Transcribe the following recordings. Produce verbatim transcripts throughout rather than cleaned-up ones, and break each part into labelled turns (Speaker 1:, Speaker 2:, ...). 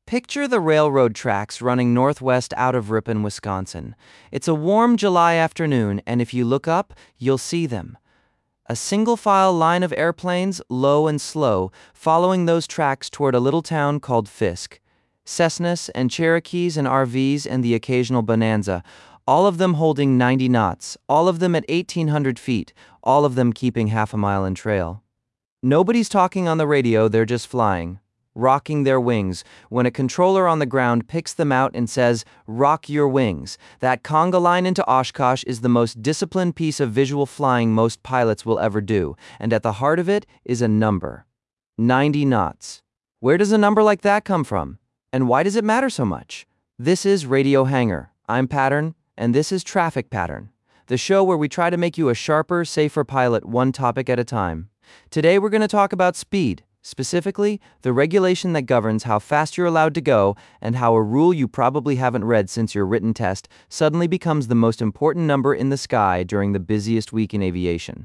Speaker 1: Picture the railroad tracks running northwest out of Ripon, Wisconsin. It's a warm July afternoon, and if you look up, you'll see them. A single-file line of airplanes, low and slow, following those tracks toward a little town called Fisk. Cessnas and Cherokees and R Vs and the occasional Bonanza, all of them holding ninety knots, all of them at eighteen hundred feet, all of them keeping half a mile in trail. Nobody's talking on the radio, they're just flying, rocking their wings, when a controller on the ground picks them out and says, "Rock your wings." That conga line into Oshkosh is the most disciplined piece of visual flying most pilots will ever do, and at the heart of it is a number. ninety knots. Where does a number like that come from? And why does it matter so much? This is Radio Hangar. I'm Pattern, and this is Traffic Pattern, the show where we try to make you a sharper, safer pilot one topic at a time. Today we're going to talk about speed. Specifically, the regulation that governs how fast you're allowed to go and how a rule you probably haven't read since your written test suddenly becomes the most important number in the sky during the busiest week in aviation.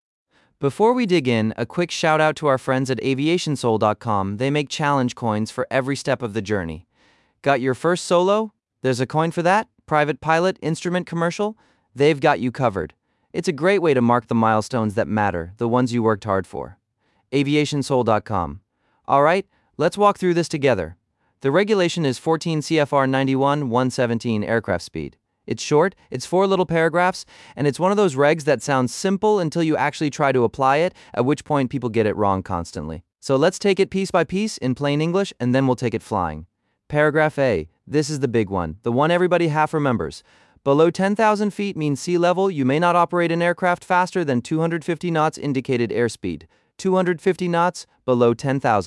Speaker 1: Before we dig in, a quick shout out to our friends at aviation soul dot com. They make challenge coins for every step of the journey. Got your first solo? There's a coin for that? Private pilot, instrument commercial? They've got you covered. It's a great way to mark the milestones that matter, the ones you worked hard for. aviation soul dot com. All right, let's walk through this together. The regulation is fourteen C F R ninety-one one seventeen aircraft speed. It's short, it's four little paragraphs, and it's one of those regs that sounds simple until you actually try to apply it, at which point people get it wrong constantly. So let's take it piece by piece in plain English, and then we'll take it flying. Paragraph A. This is the big one, the one everybody half remembers. Below ten thousand feet means sea level, you may not operate an aircraft faster than two hundred fifty knots indicated airspeed. two hundred fifty knots, below ten thousand.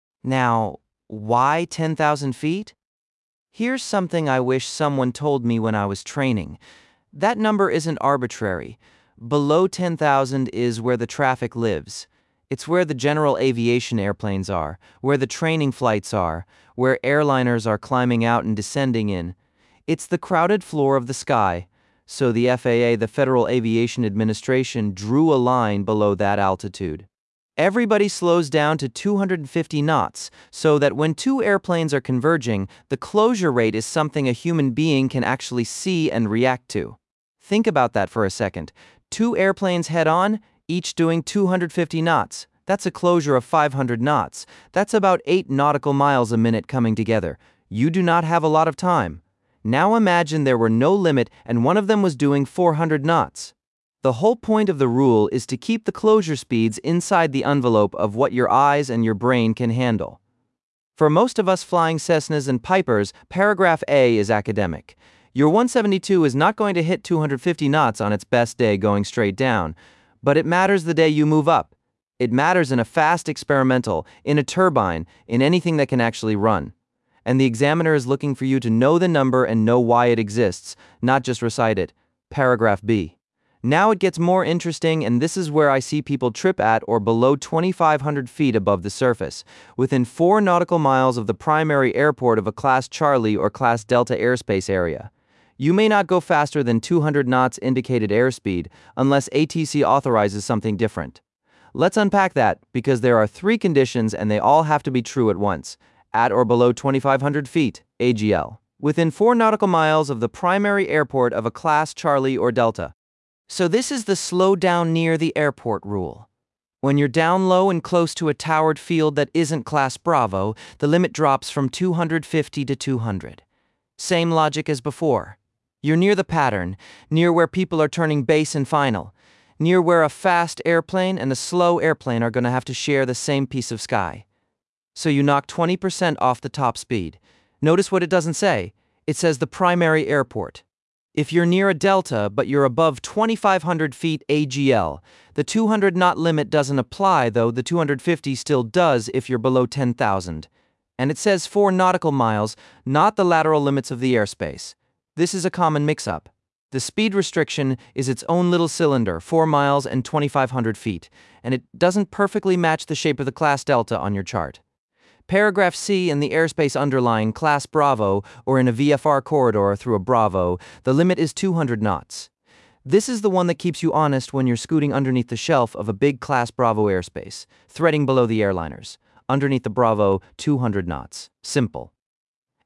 Speaker 1: Now, why ten thousand feet? Here's something I wish someone told me when I was training. That number isn't arbitrary. Below ten thousand is where the traffic lives. It's where the general aviation airplanes are, where the training flights are, where airliners are climbing out and descending in. It's the crowded floor of the sky. So the F A A, the Federal Aviation Administration, drew a line below that altitude. Everybody slows down to two hundred fifty knots, so that when two airplanes are converging, the closure rate is something a human being can actually see and react to. Think about that for a second. Two airplanes head-on, each doing two hundred fifty knots. That's a closure of five hundred knots. That's about eight nautical miles a minute coming together. You do not have a lot of time. Now imagine there were no limit and one of them was doing four hundred knots. The whole point of the rule is to keep the closure speeds inside the envelope of what your eyes and your brain can handle. For most of us flying Cessnas and Pipers, paragraph A is academic. Your one seventy-two is not going to hit two hundred fifty knots on its best day going straight down, but it matters the day you move up. It matters in a fast experimental, in a turbine, in anything that can actually run. And the examiner is looking for you to know the number and know why it exists, not just recite it. Paragraph B. Now it gets more interesting, and this is where I see people trip at or below twenty-five hundred feet above the surface, within four nautical miles of the primary airport of a Class Charlie or Class Delta airspace area. You may not go faster than two hundred knots indicated airspeed unless A T C authorizes something different. Let's unpack that, because there are three conditions and they all have to be true at once. At or below twenty-five hundred feet, A G L. Within four nautical miles of the primary airport of a Class Charlie or Delta. So this is the slow down near the airport rule. When you're down low and close to a towered field that isn't Class Bravo, the limit drops from two hundred fifty to two hundred. Same logic as before. You're near the pattern, near where people are turning base and final, near where a fast airplane and a slow airplane are going to have to share the same piece of sky. So you knock twenty percent off the top speed. Notice what it doesn't say. It says the primary airport. If you're near a Delta, but you're above twenty-five hundred feet A G L, the two hundred knot limit doesn't apply, though the two hundred fifty still does if you're below ten thousand. And it says four nautical miles, not the lateral limits of the airspace. This is a common mix-up. The speed restriction is its own little cylinder, four miles and twenty-five hundred feet, and it doesn't perfectly match the shape of the Class Delta on your chart. Paragraph C in the airspace underlying Class Bravo or in a V F R corridor through a Bravo, the limit is two hundred knots. This is the one that keeps you honest when you're scooting underneath the shelf of a big Class Bravo airspace, threading below the airliners. Underneath the Bravo, two hundred knots. Simple.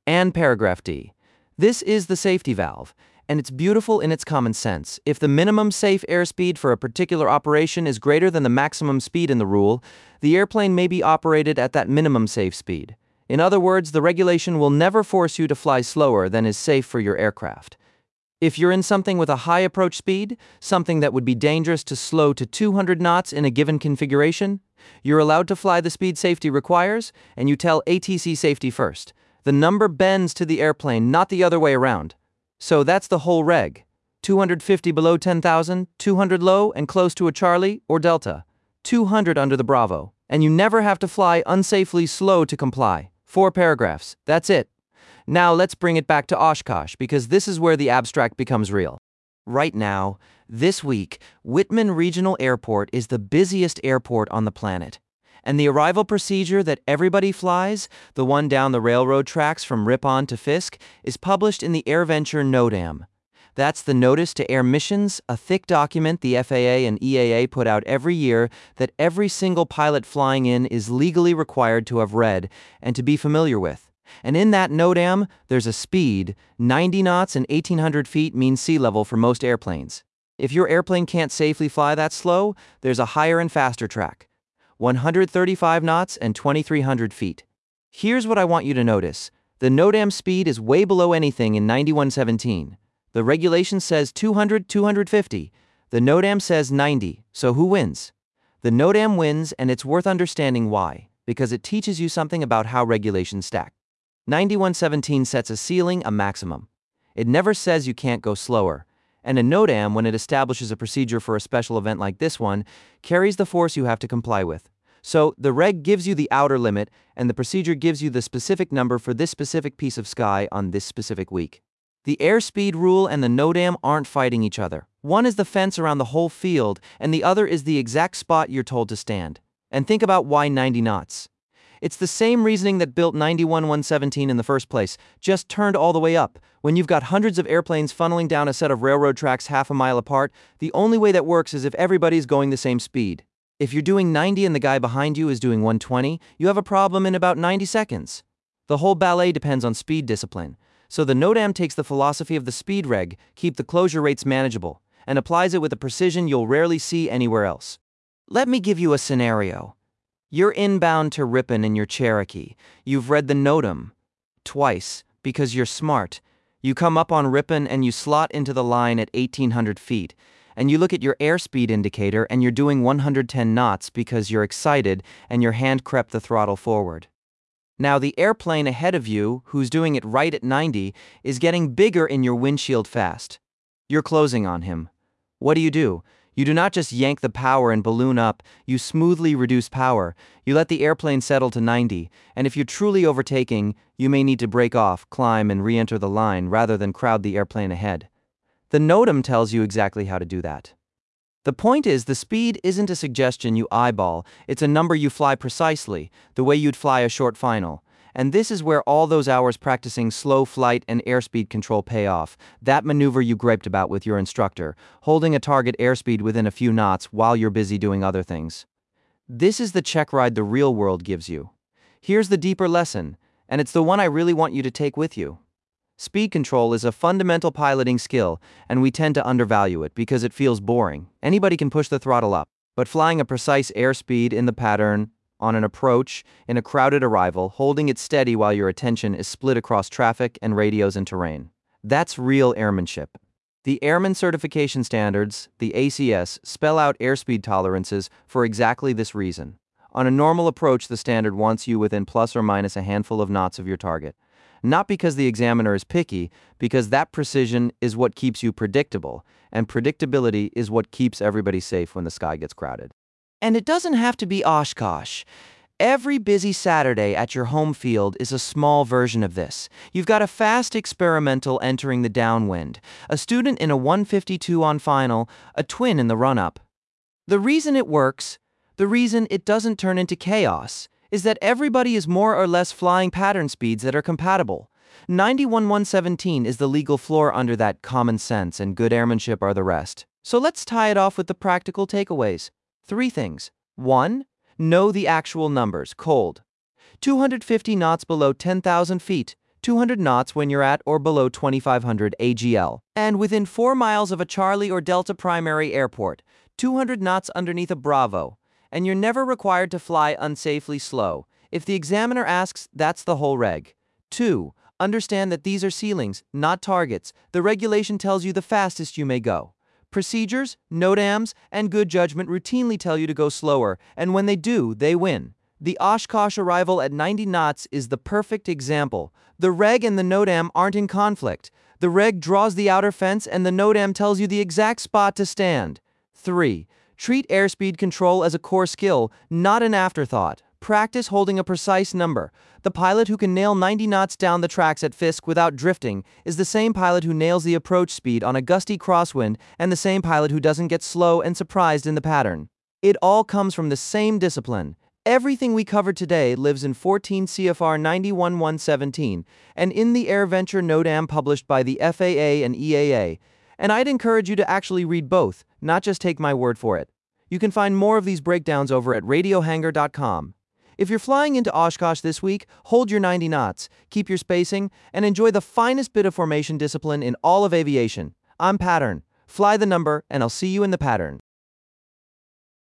Speaker 1: And paragraph D. This is the safety valve, and it's beautiful in its common sense. If the minimum safe airspeed for a particular operation is greater than the maximum speed in the rule, the airplane may be operated at that minimum safe speed. In other words, the regulation will never force you to fly slower than is safe for your aircraft. If you're in something with a high approach speed, something that would be dangerous to slow to two hundred knots in a given configuration, you're allowed to fly the speed safety requires, and you tell A T C safety first. The number bends to the airplane, not the other way around. So that's the whole reg. two hundred fifty below ten thousand, two hundred low and close to a Charlie or Delta, two hundred under the Bravo, and you never have to fly unsafely slow to comply. Four paragraphs, that's it. Now let's bring it back to Oshkosh, because this is where the abstract becomes real. Right now, this week, Whitman Regional Airport is the busiest airport on the planet. And the arrival procedure that everybody flies, the one down the railroad tracks from Ripon to Fisk, is published in the AirVenture NOTAM. That's the Notice to Air Missions, a thick document the F A A and E A A put out every year that every single pilot flying in is legally required to have read and to be familiar with. And in that NOTAM, there's a speed. ninety knots and eighteen hundred feet means sea level for most airplanes. If your airplane can't safely fly that slow, there's a higher and faster track. one hundred thirty-five knots and twenty-three hundred feet. Here's what I want you to notice. The NOTAM speed is way below anything in ninety-one seventeen. The regulation says two hundred, two hundred fifty. The NOTAM says ninety, so who wins? The NOTAM wins, and it's worth understanding why, because it teaches you something about how regulations stack. ninety-one seventeen sets a ceiling, a maximum. It never says you can't go slower. And a NOTAM, when it establishes a procedure for a special event like this one, carries the force you have to comply with. So, the reg gives you the outer limit, and the procedure gives you the specific number for this specific piece of sky on this specific week. The airspeed rule and the NOTAM aren't fighting each other. One is the fence around the whole field, and the other is the exact spot you're told to stand. And think about why ninety knots. It's the same reasoning that built ninety-one one seventeen in the first place, just turned all the way up. When you've got hundreds of airplanes funneling down a set of railroad tracks half a mile apart, the only way that works is if everybody's going the same speed. If you're doing ninety and the guy behind you is doing one twenty, you have a problem in about ninety seconds. The whole ballet depends on speed discipline. So the NOTAM takes the philosophy of the speed reg, keep the closure rates manageable, and applies it with a precision you'll rarely see anywhere else. Let me give you a scenario. You're inbound to Ripon in your Cherokee. You've read the NOTAM twice, because you're smart. You come up on Ripon and you slot into the line at eighteen hundred feet, and you look at your airspeed indicator and you're doing one hundred ten knots because you're excited and your hand crept the throttle forward. Now the airplane ahead of you, who's doing it right at ninety, is getting bigger in your windshield fast. You're closing on him. What do you do? You do not just yank the power and balloon up, you smoothly reduce power. You let the airplane settle to ninety, and if you're truly overtaking, you may need to break off, climb, and re-enter the line rather than crowd the airplane ahead. The NOTAM tells you exactly how to do that. The point is, the speed isn't a suggestion you eyeball, it's a number you fly precisely, the way you'd fly a short final. And this is where all those hours practicing slow flight and airspeed control pay off, that maneuver you griped about with your instructor, holding a target airspeed within a few knots while you're busy doing other things. This is the check ride the real world gives you. Here's the deeper lesson, and it's the one I really want you to take with you. Speed control is a fundamental piloting skill, and we tend to undervalue it because it feels boring. Anybody can push the throttle up, but flying a precise airspeed in the pattern, on an approach, in a crowded arrival, holding it steady while your attention is split across traffic and radios and terrain. That's real airmanship. The Airman Certification Standards, the A C S, spell out airspeed tolerances for exactly this reason. On a normal approach, the standard wants you within plus or minus a handful of knots of your target. Not because the examiner is picky, because that precision is what keeps you predictable, and predictability is what keeps everybody safe when the sky gets crowded. And it doesn't have to be Oshkosh. Every busy Saturday at your home field is a small version of this. You've got a fast experimental entering the downwind, a student in a one fifty-two on final, a twin in the run-up. The reason it works, the reason it doesn't turn into chaos, is that everybody is more or less flying pattern speeds that are compatible. ninety-one one seventeen is the legal floor under that. Common sense and good airmanship are the rest. So let's tie it off with the practical takeaways. Three things. One, know the actual numbers, cold. two hundred fifty knots below ten thousand feet, two hundred knots when you're at or below twenty-five hundred A G L. And within four miles of a Charlie or Delta primary airport, two hundred knots underneath a Bravo. And you're never required to fly unsafely slow. If the examiner asks, that's the whole reg. two. Understand that these are ceilings, not targets. The regulation tells you the fastest you may go. Procedures, NOTAMs, and good judgment routinely tell you to go slower, and when they do, they win. The Oshkosh arrival at ninety knots is the perfect example. The reg and the NOTAM aren't in conflict. The reg draws the outer fence and the NOTAM tells you the exact spot to stand. three. Treat airspeed control as a core skill, not an afterthought. Practice holding a precise number. The pilot who can nail ninety knots down the tracks at Fisk without drifting is the same pilot who nails the approach speed on a gusty crosswind and the same pilot who doesn't get slow and surprised in the pattern. It all comes from the same discipline. Everything we covered today lives in fourteen C F R ninety-one one seventeen and in the AirVenture NOTAM published by the F A A and E A A. And I'd encourage you to actually read both, not just take my word for it. You can find more of these breakdowns over at radio hangar dot com. If you're flying into Oshkosh this week, hold your ninety knots, keep your spacing, and enjoy the finest bit of formation discipline in all of aviation. I'm Pattern. Fly the number, and I'll see you in the pattern.